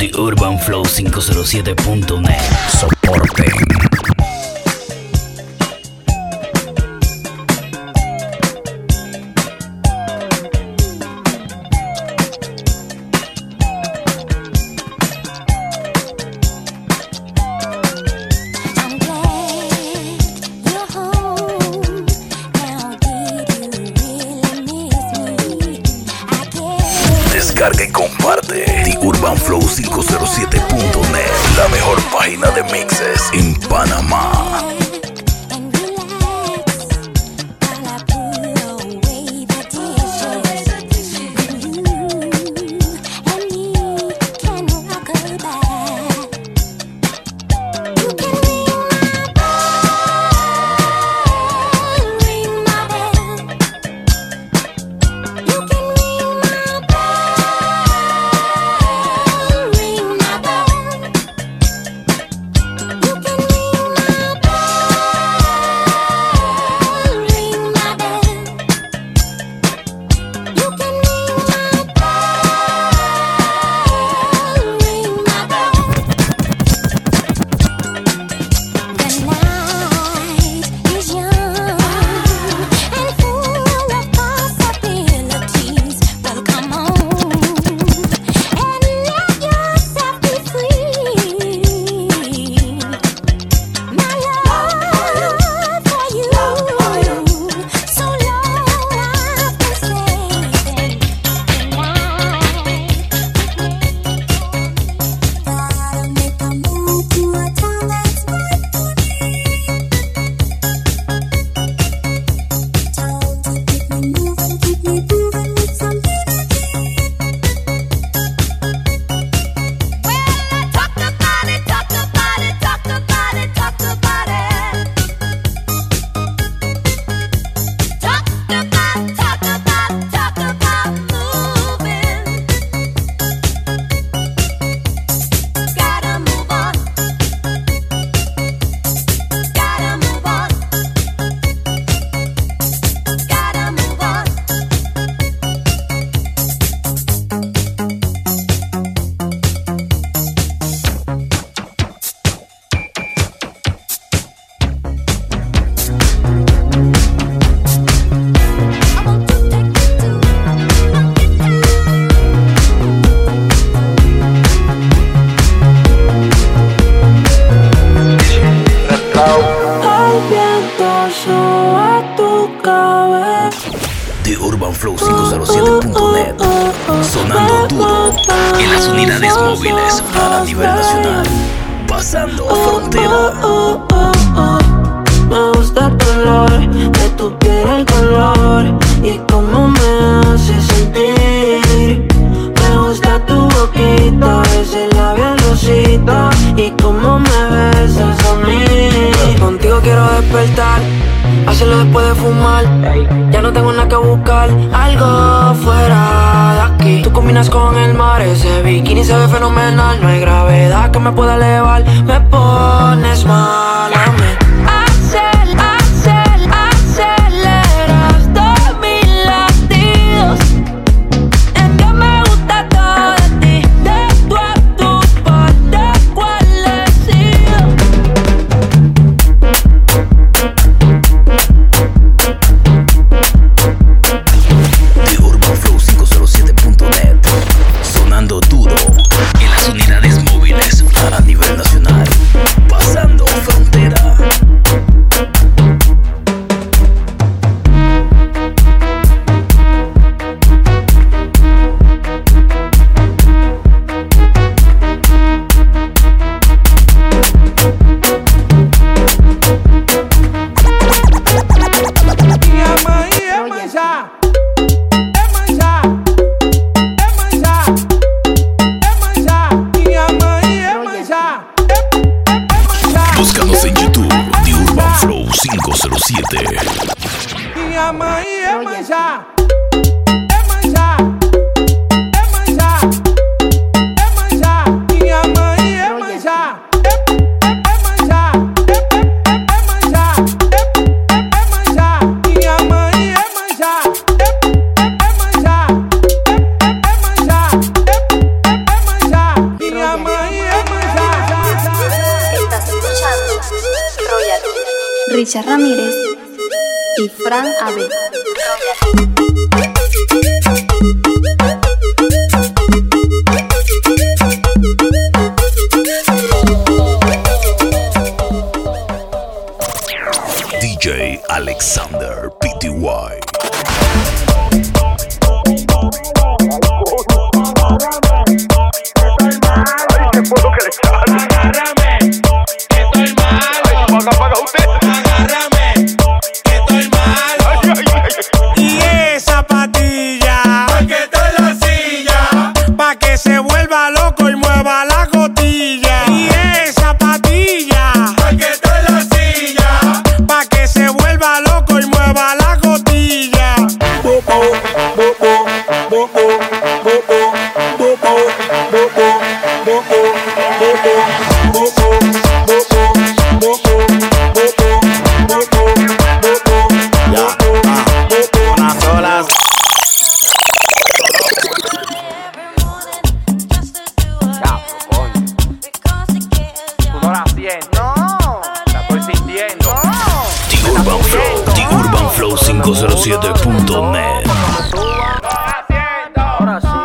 The Urban Flow 507.net. Soporte. Descarga y comparte The Urban Flow 507.net, la mejor página de mixes en Panamá. The Urban Flow 507.net, sonando duro en las unidades móviles a nivel nacional, pasando frontera. Me gusta el color de tu piel, el color y cómo me hace sentir. Me gusta tu boquita, ese labial rosita y cómo me besas a mí. Contigo quiero despertar, hacerlo después de fumar. Ya no tengo nada que buscar, algo fuera de aquí. Tú combinas con el mar, ese bikini se ve fenomenal. No hay gravedad que me pueda elevar, me pones mal a mí. Duro en las unidades móviles a nivel nacional, pasando frontera. Richard Ramírez y Fran Abel. DJ Alexander Pty. Paga usted. Agárrame, que estoy mal. Y esa patilla, pa' que te la silla, pa' que se vuelva loco y mueva la cotilla. Y esa patilla, pa' que te la silla, pa' que se vuelva loco y mueva la cotilla. Bobo, bobo, bobo, bobo, bobo, bobo, bobo, bobo, bobo. The507.net. Ahora sí.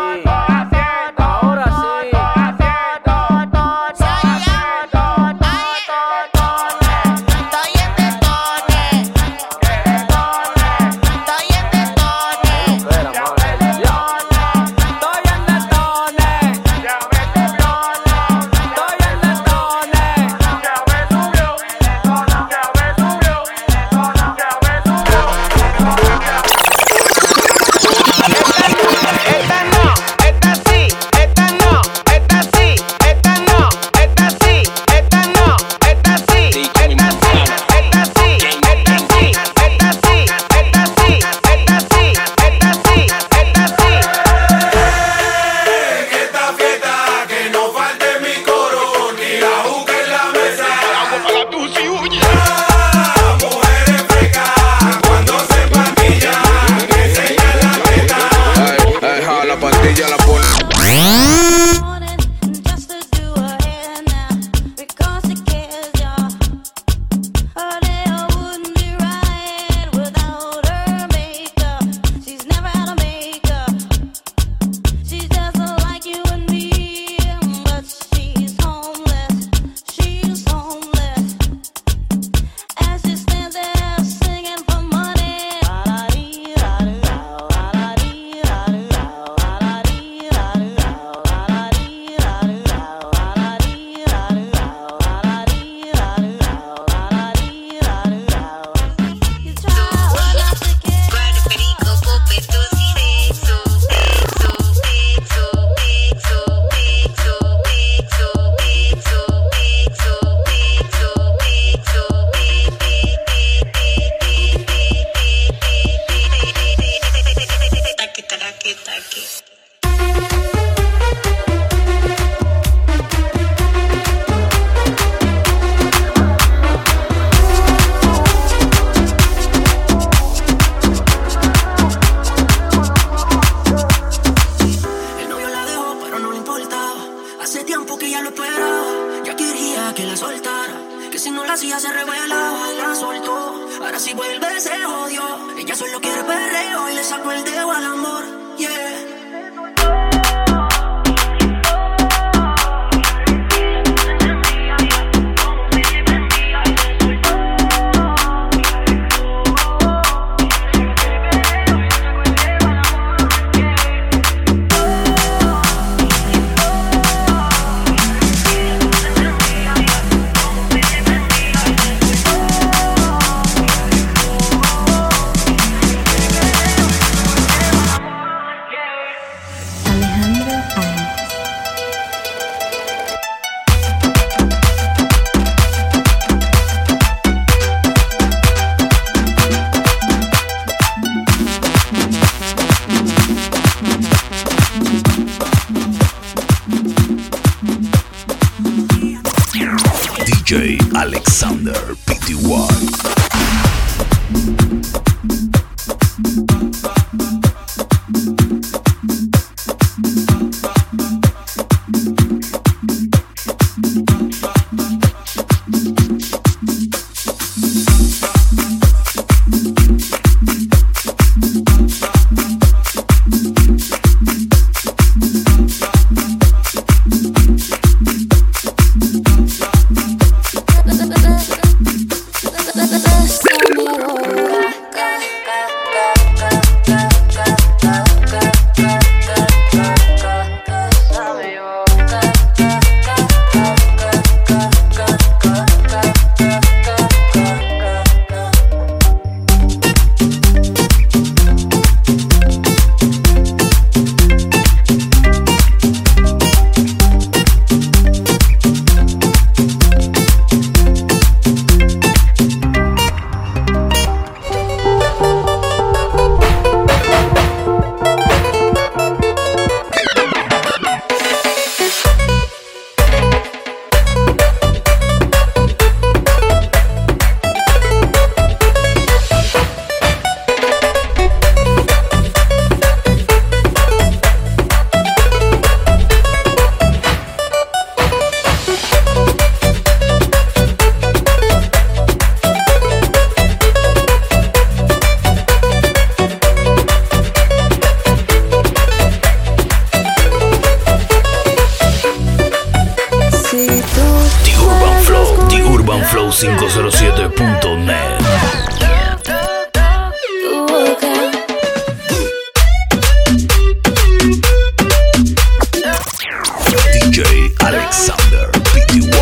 DJ Alexander Pty. Alexander Pty.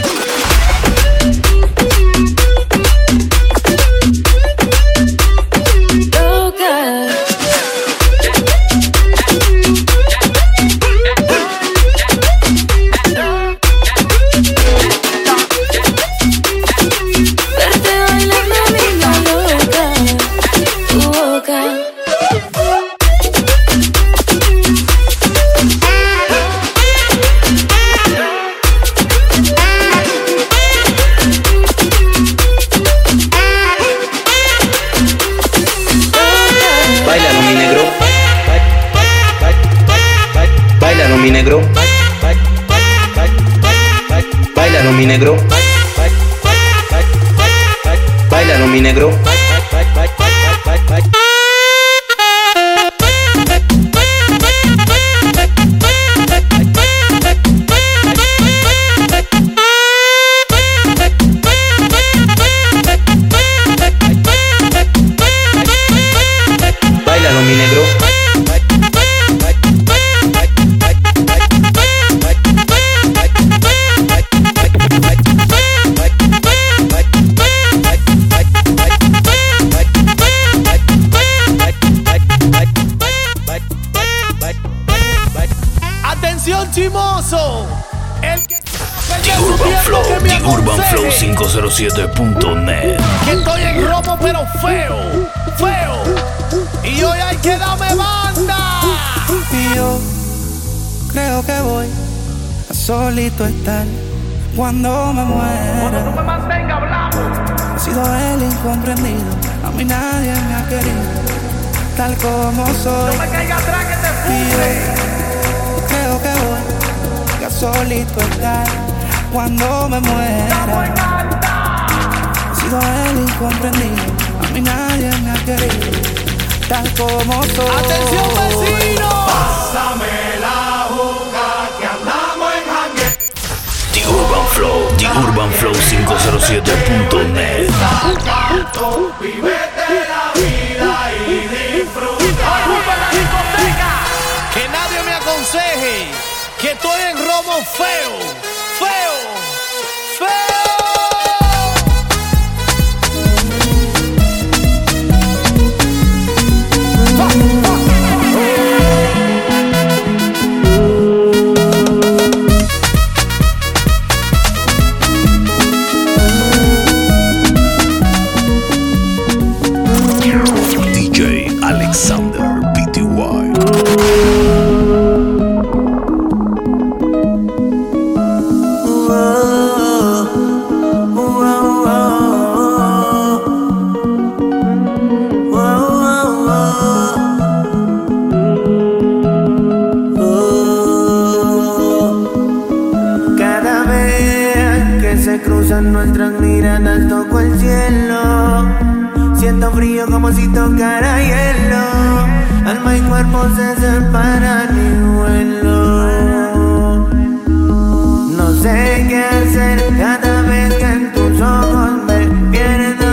mi negro, bailalo mi negro, bailalo mi negro. Bailalo mi negro. Atención chimoso, el que TheUrbanFlow507.net. que estoy en romo pero feo, feo, y hoy hay que darme banda. Y yo creo que voy a solito estar cuando me muera. No me mantenga hablando. He sido el incomprendido, a mí nadie me ha querido tal como soy. No me caiga atrás que te Y fume. yo creo que voy a solito estar cuando me muera. He sido el incomprendido, a mí nadie me ha querido tal como soy. Atención vecino. TheUrbanFlow507.net. Que nadie me aconseje que estoy en romo feo, feo, feo. DJ Alexander Pty. Cada vez que se cruzan nuestras miradas toco el cielo. Siento frío como si tocara hielo. Alma y cuerpo se separan y vuelo. No sé qué hacer cada vez que en tus ojos me pierdo.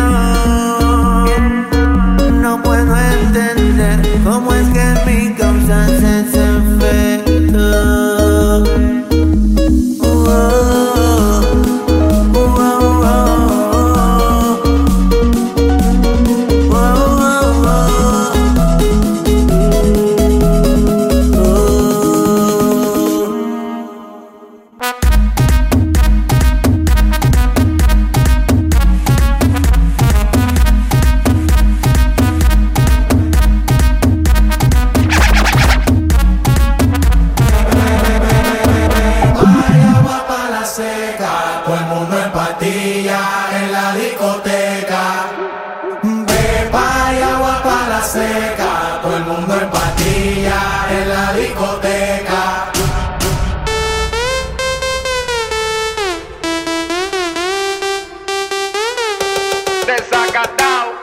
No puedo entender cómo es que en mí causas ese efecto. Todo el mundo en patilla en la discoteca. Beba y agua para la seca. Todo el mundo en patilla en la discoteca. Desacatado.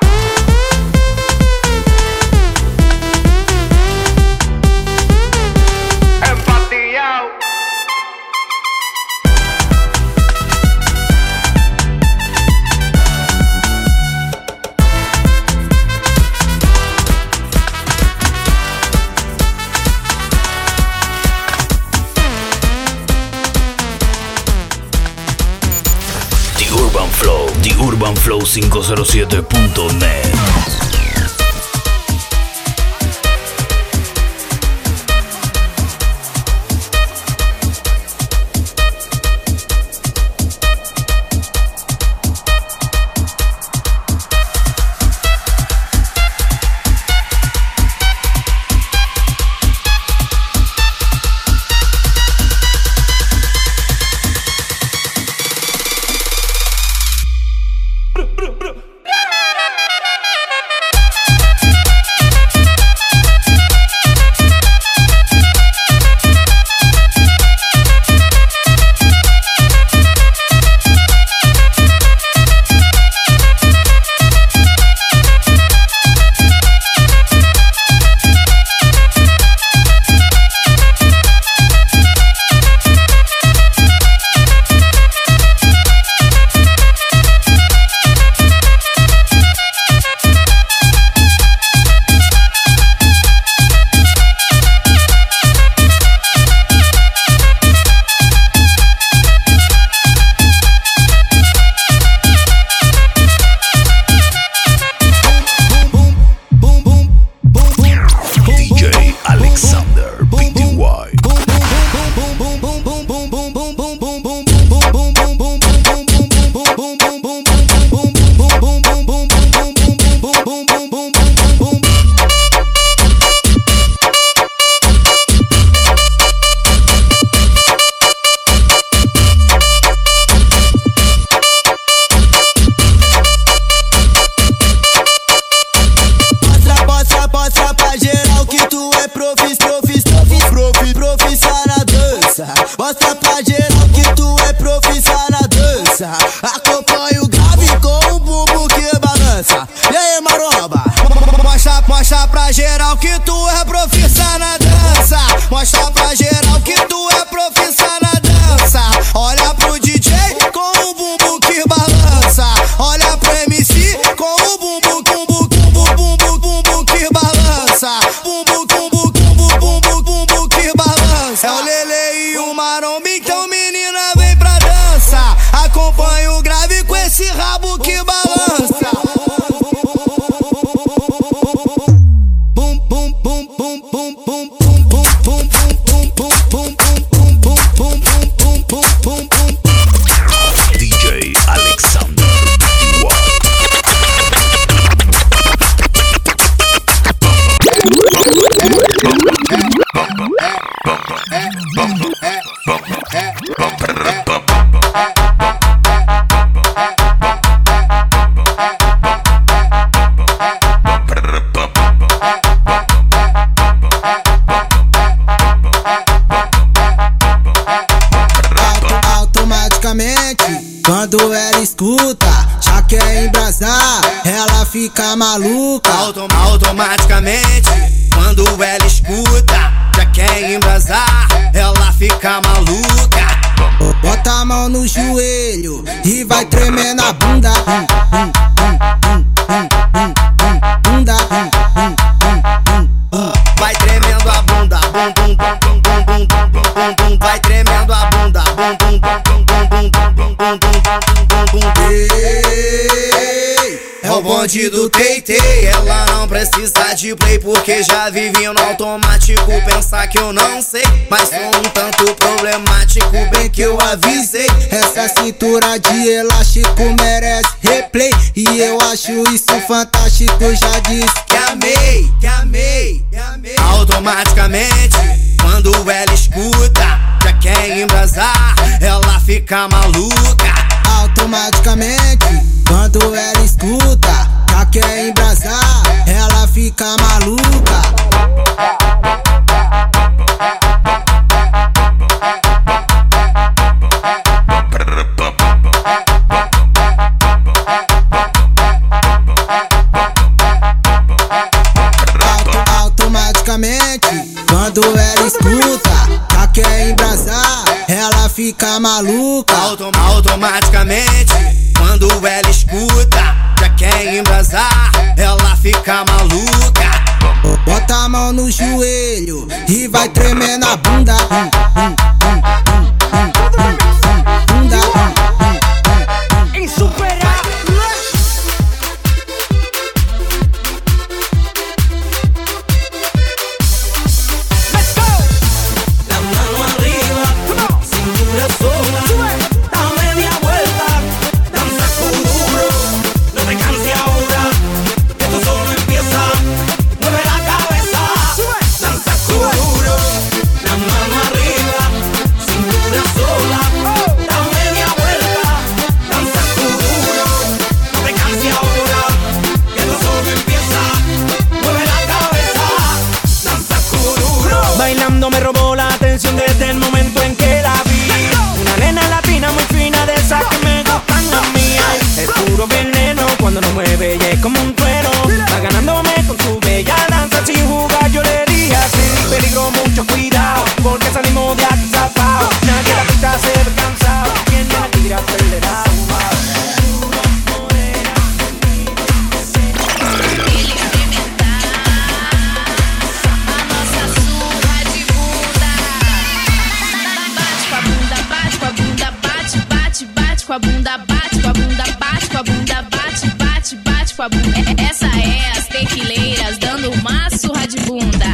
Empatillado. TheUrbanFlow507.net. Mostra pra geral que tu é profissa na dança. Acompanha o grave com o bumbum que balança. E aí, maromba? Mostra pra geral que tu é profissa na dança. Mostra pra geral que tu é profissa na dança. Olha pro DJ com o bumbum que balança. Olha pro MC com o bumbum que balança. Bumbum que balança. É o Lele e o maromba, então menina vem pra dança. Acompanha o grave com esse rabo que balança. DJ Alexander. Quando ela escuta, já quer embrasar, ela fica maluca. Automaticamente, quando ela escuta, já quer embrasar, ela fica maluca. Bota a mão no joelho e vai tremer na bunda. Vai tremendo a bunda, vai tremendo a bunda, é o bonde do Teitei. Ela não precisa de play porque já vive no automático. Pensar que eu não sei, mas sou um tanto problemático. Bem que eu avisei, essa cintura de elástico merece replay. E eu acho isso fantástico, já disse que amei. Automaticamente, quando ela escuta, já quer embrasar, ela fica maluca. Automaticamente, quando ela escuta, já quer embrasar, ela fica maluca. Automaticamente, quando ela escuta, já quer embrasar, ela fica maluca. Automaticamente, quando ela escuta, já quer embrasar, ela fica maluca. Bota a mão no joelho e vai tremer na bunda. Insuperável. llamó la atención desde el momento en que la vi. Una nena latina muy fina, de esas que me gustan a mí. Es puro veneno cuando nos mueve y es como un trueno. Va ganándome con su bella danza, sin jugar yo le dije así. Peligro, mucho cuidado, porque salimos de aquí zafados. Nadie la pista se ve cansado, tiene el tigre acelerado. Com a bunda, bate com a bunda, bate com a bunda, bate, bate, bate com a bunda. Essa é as tequileiras dando uma surra de bunda.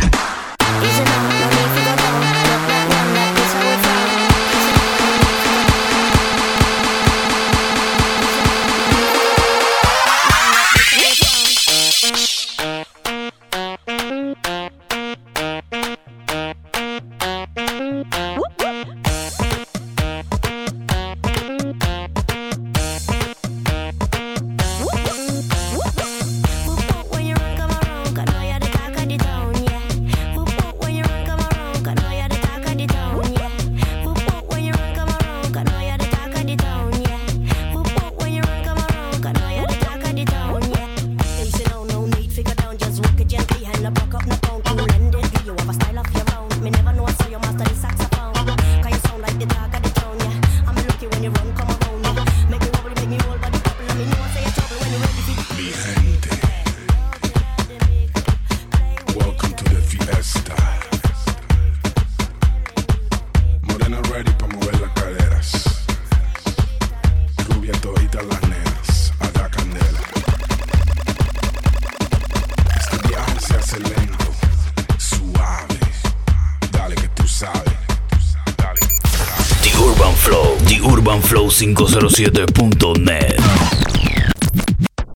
The Urban Flow 507.net.